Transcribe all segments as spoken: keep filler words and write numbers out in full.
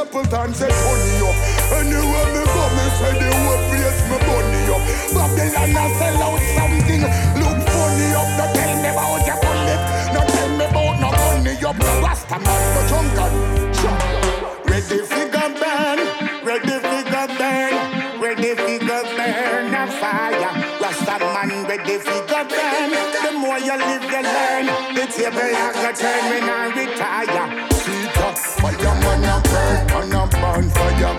Stapleton said funny up. Anywhere me go, me say the whole place me bunny up. Babylon a sell out something, look funny up. No tell me about your bullet, no tell me about no money up. No Rasta man, no jungle. Ready figure burn, ready figure burn, ready figure burn a fire. Rasta man, ready figure burn. The more you live, you learn. The table I go turn when I retire. Fireman a burn, man a burn fire.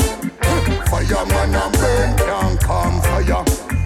Fireman a burn, can't calm fire.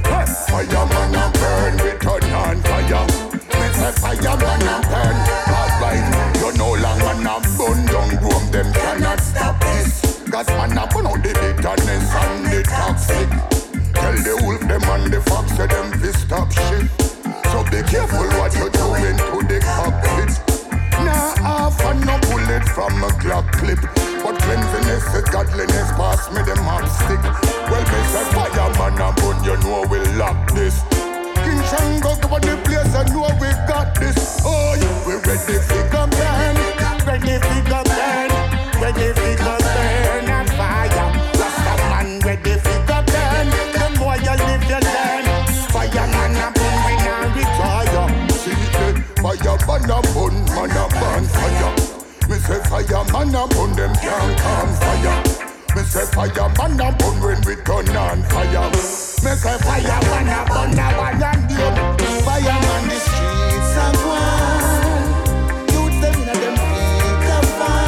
Fireman a burn, we turn on fire. Me say fireman a burn, alright. You no longer a burn down room, them cannot stop this. Cause man a burn out the bitterness and the toxic. Tell the wolf them and the fox say them fi stop shit. So be careful what you doing to the cockpit. Nah, half and no bullet from a clock clip. But cleanliness is godliness, pass me the mop stick. Well, me say fireman and bun, you know we lock this. King Shango go the place, I know we got this. Oh, yeah, we ready for go burn, ready for go burn, ready for go burn and fire. Rasta man ready for go burn. The more you live, you learn. Fireman and bun, we now retire. See it, fireman and bun, man a burn fire. Me say fireman a bun, them can't calm fire. Me say fireman a bun when we turn on fire. Me say fireman a bun, a one and dead. Fireman the streets are gone. Youth them inna them peak of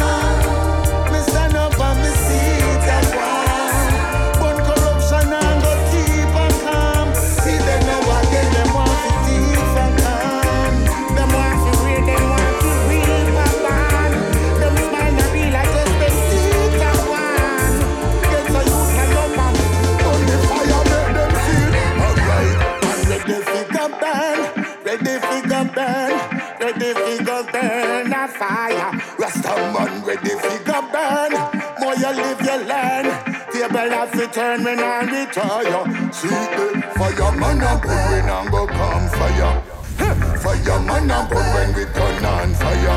fun. Me stand up and me seat a gone. Bun corruption and go keep on calm. See them now again, them want to thief and calm. Them want to read, them want to read a ban. Them smile na be like just them seat a one. Get so you can love man. Only fire make them feel alright. And ready fi go burn, ready fi go burn, ready fi go burn a fire. Rasta man ready fi go burn. More you live you learn. Table have to turn when I retire. See the fireman a burn when I go come fire. Fireman a burn when we turn on fire.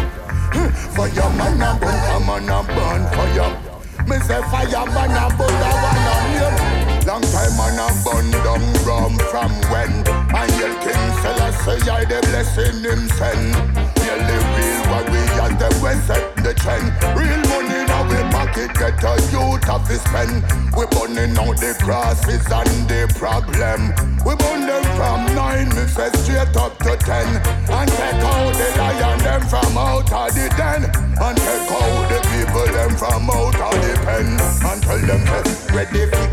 Fireman a burn, come on a burn fire. Me say fireman a burn, a one on him. Long time man a burn down rum from when. And yell King Selassie I the blessing him send. Nearly real warriors them we set the trend. Real money now we pocket get a youth of his spend. We burning out the grasses and the problem. We burn them from nine, me say straight up to ten. And take out the lion them from out of the den. And take out the people them from out of the pen. And tell them hey, ready for